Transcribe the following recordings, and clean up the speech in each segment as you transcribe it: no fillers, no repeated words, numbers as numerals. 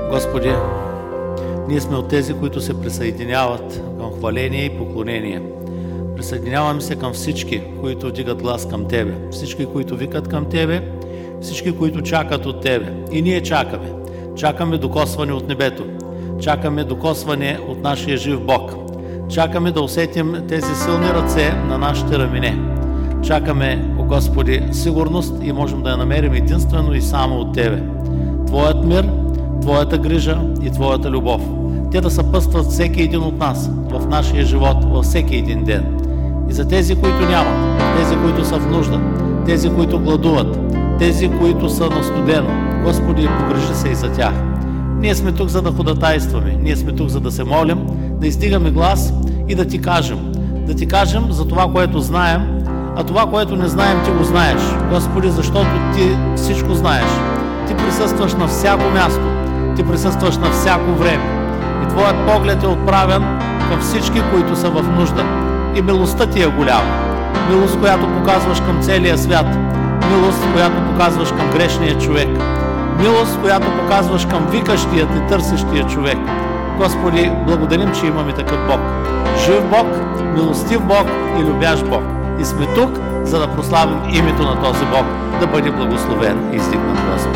Господи, ние сме от тези, които се присъединяват към хваление и поклонение. Присъединяваме се към всички, които вдигат глас към Тебе, всички, които викат към Тебе, всички, които чакат от Тебе. И ние чакаме. Чакаме докосване от небето. Чакаме докосване от нашия жив Бог. Чакаме да усетим тези силни ръце на нашите рамене. Чакаме, о Господи, сигурност и можем да я намерим единствено и само от Тебе. Твоят мир, Твоята грижа и Твоята любов. Те да съпътстват всеки един от нас в нашия живот, във всеки един ден. И за тези, които нямат, тези, които са в нужда, тези, които гладуват, тези, които са на студено, Господи, погрижи се и за тях. Ние сме тук, за да ходатайстваме. Ние сме тук, за да се молим, да издигаме глас и да Ти кажем. Да Ти кажем за това, което знаем, а това, което не знаем, Ти го знаеш. Господи, защото Ти всичко знаеш. Ти присъстваш на всяко място. Ти присъстваш на всяко време. И Твоят поглед е отправен към всички, които са в нужда. И милостта Ти е голяма. Милост, която показваш към целия свят. Милост, която показваш към грешния човек. Милост, която показваш към викащият и търсещия човек. Господи, благодарим, че имаме такъв Бог. Жив Бог, милостив Бог и любящ Бог. И сме тук, за да прославим името на този Бог, да бъде благословен и издигнат Господ.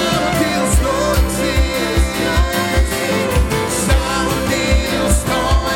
Само ти достоен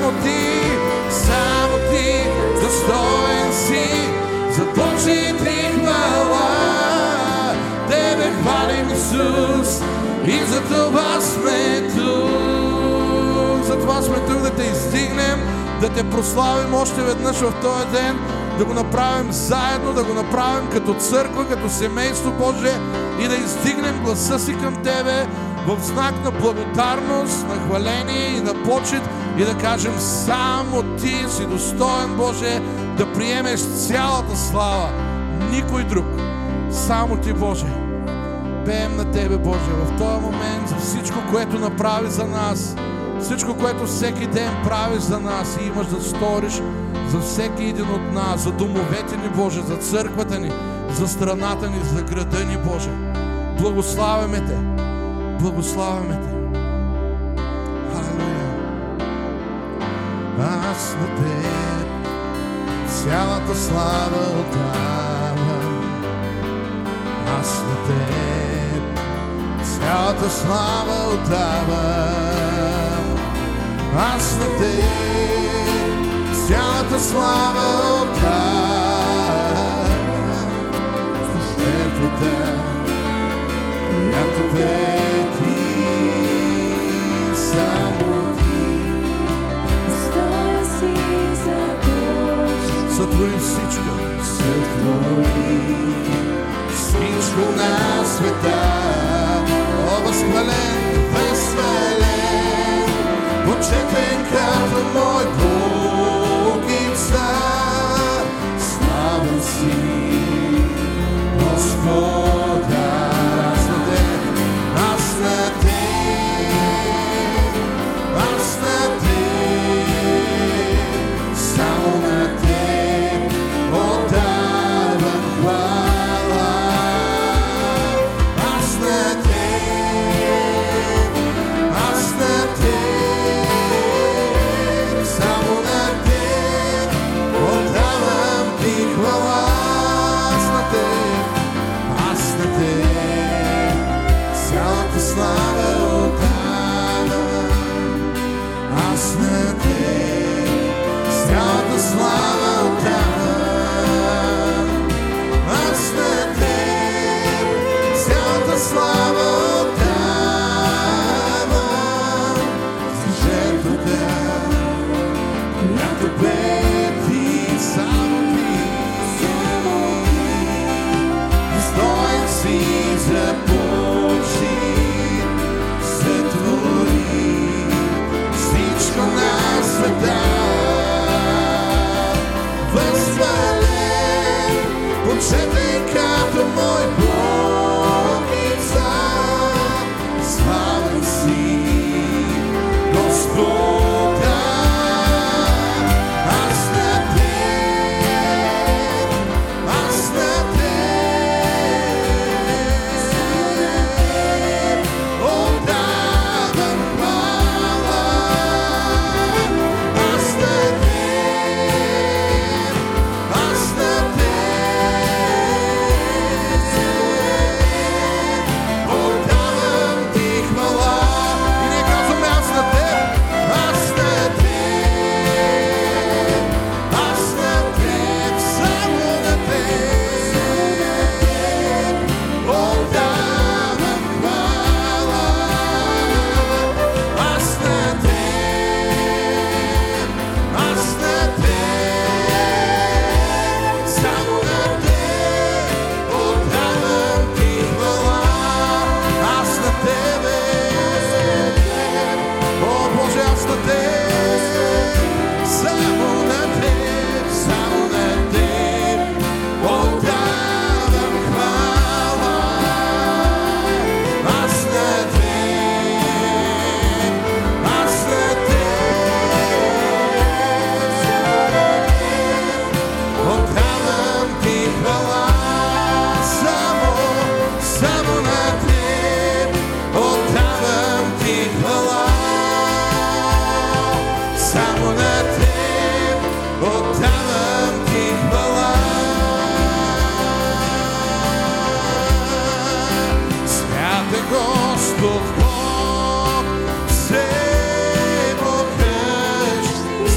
само Ти, достоен си за Божиите хвала. Тебе хвалим, Исус, и за това сме тук. За това сме тук да Те издигнем, да Те прославим още веднъж в този ден, да го направим заедно, да го направим като църква, като семейство Божие и да издигнем гласа си към Тебе в знак на благодарност, на хваление и на почит и да кажем: само Ти си достоен, Боже, да приемеш цялата слава. Никой друг. Само Ти, Боже. Пеем на Тебе, Боже, в този момент за всичко, което направи за нас, всичко, което всеки ден правиш за нас и имаш да сториш за всеки един от нас, за домовете ни, Боже, за църквата ни, за страната ни, за града ни, Боже. Благославяме Те. Благославяме Те. Халелуя. Аз на Теб цялата слава отдавам. Аз на Теб цялата слава отдавам. Аз на Теб цялата слава отдавам. Жертвата, която бе Ти, само Ти, достоен си за Божие. сътвори всичко, всичко на света. О, възхвален, възхвален, почетен като мой Бог и Цар. Славен си, Господа. Аз на Теб, аз на Теб, само на Теб отдавам хвала. Аз на Теб, аз на Теб, само на Теб отдавам Ти хвала. Аз на Теб, аз на Теб цялата слава отдавам. Аз на Теб цялата слава отдавам. Аз на Теб цялата слава отдавам. За жертвата, която бе Ти, само Ти, достоен си за почит, сътвори всичко на света. Възхвален, почетен като мой Бог и Цар. Славен си, Господа. Аз на Теб, аз на Теб отдавам хвала. Аз на Теб, аз на Теб отдавам Ти хвала. И ние казваме: аз на Теб, аз на Теб, аз на Теб, само на Теб отдавам хвала. Аз на Теб, аз на Теб, само на Теб отдавам Ти хвала. Аз на Тебе, о Боже, аз на Теб, само на Теб, само на Теб отдавам хвала. Аз на Теб, аз на Теб отдавам Ти хвала. Само на Теб отдавам Ти хвала. Само на Теб отдавам Ти хвала. Свят е Господ Бог, всемогъщ,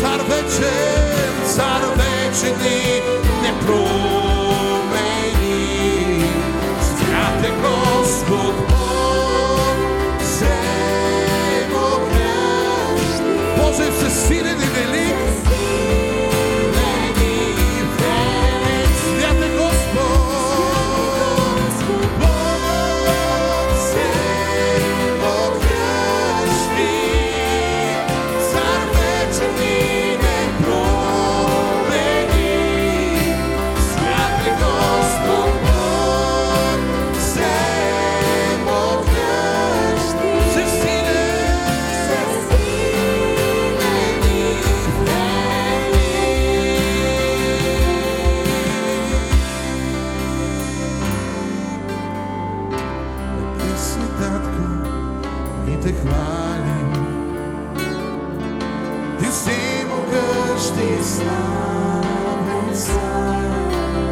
си могъщ и славен сам.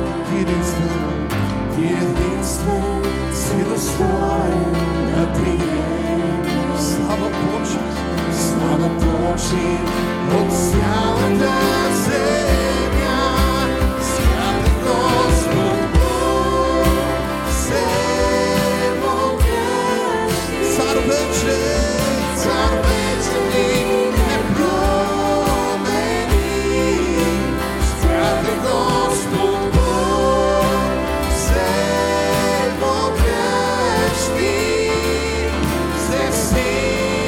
Ти единствен си достоен на прием. Слава Божия от цялата земя. Свят е Господ Бог, всемогъщ. Цар вечен не промени. Свят е Господ Бог, всемогъщ и всесилен.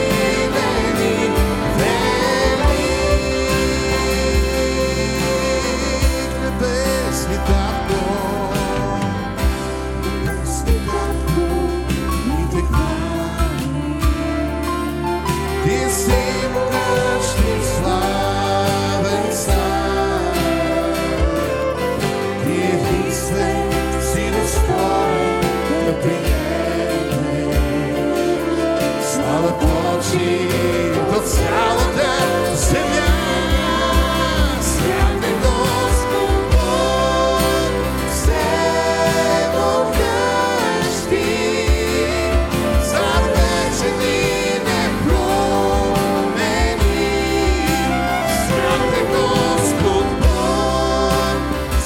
До цялата земя. Свят е Господ Бог, всемогъщ и цар вечен и непроменим. Свят е Господ Бог,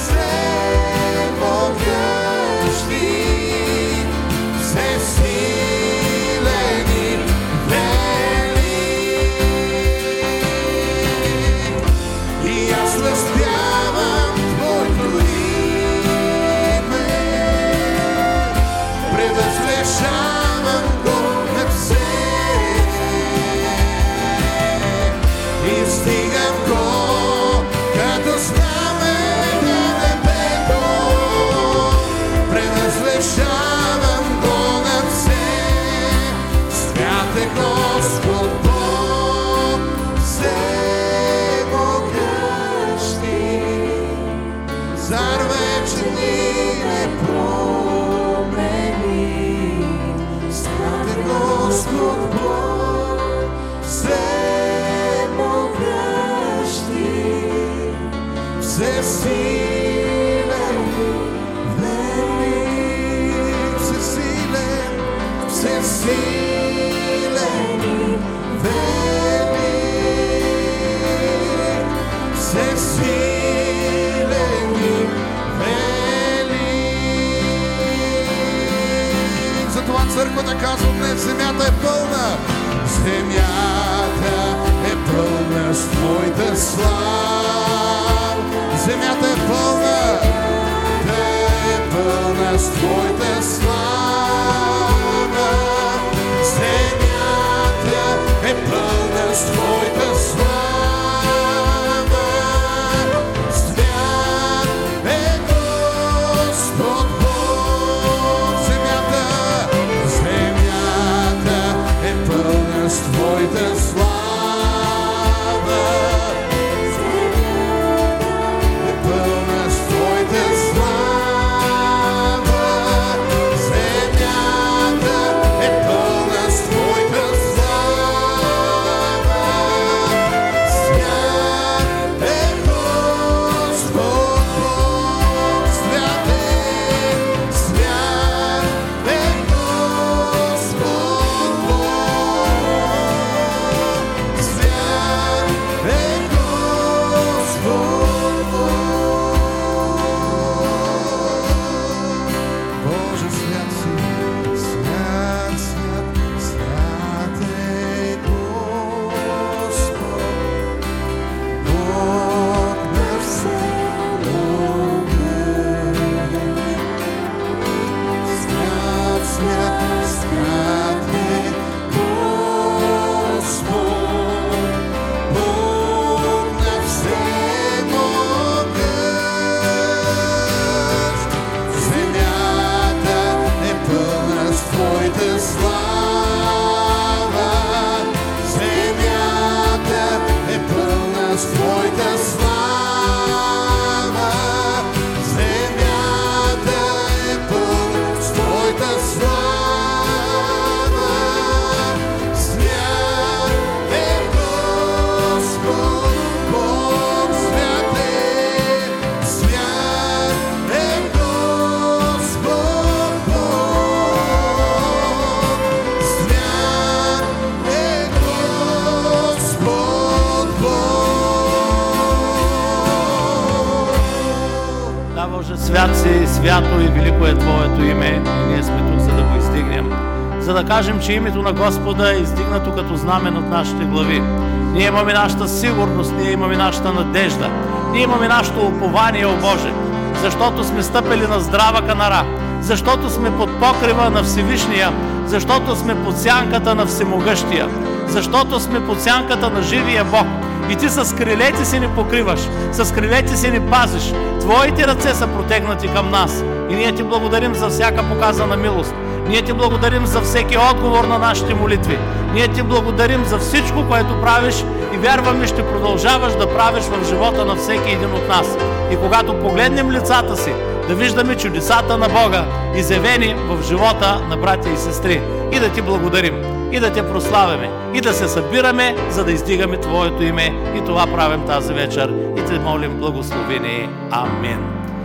всемогъщ и всесилен и възпявам Твоето име, превъзвеличавам го над все и стигам го като знаме на небето. Превъзвеличавам го над все. Свят е Господ Бог, цар вечен и непроменим. Свят е Господ Бог, всемогъщ и всесилен, велик, всесилен, всесилен, велик, всесилен. Затова църквата казва днес: земята е пълна. Земята е пълна с Твоята слава. Земята е пълна, да е пълна с Твоята слава. Земята е пълна с Твоята слава. С Твоята слава е пълна, с Твоята слава Свят си, свято и велико е Твоето име и ние сме тук, за да го издигнем. За да кажем, че името на Господа е издигнато като знамен от нашите глави. Ние имаме нашата сигурност, ние имаме нашата надежда, ние имаме нашето упование, о Боже, защото сме стъпили на здрава канара, защото сме под покрива на Всевишния, защото сме под сянката на Всемогъщия, защото сме под сянката на живия Бог. И Ти с крилете си ни покриваш, с крилете си ни пазиш. Твоите ръце са протегнати към нас. И ние Ти благодарим за всяка показана милост. Ние Ти благодарим за всеки отговор на нашите молитви. Ние Ти благодарим за всичко, което правиш и вярваме, ще продължаваш да правиш в живота на всеки един от нас. И когато погледнем лицата си, да виждаме чудесата на Бога, изявени в живота на братя и сестри. И да Ти благодарим, и да Те прославяме, и да се събираме, за да издигаме Твоето име. И това правим тази вечер. И Те молим, благослови ни. Амин.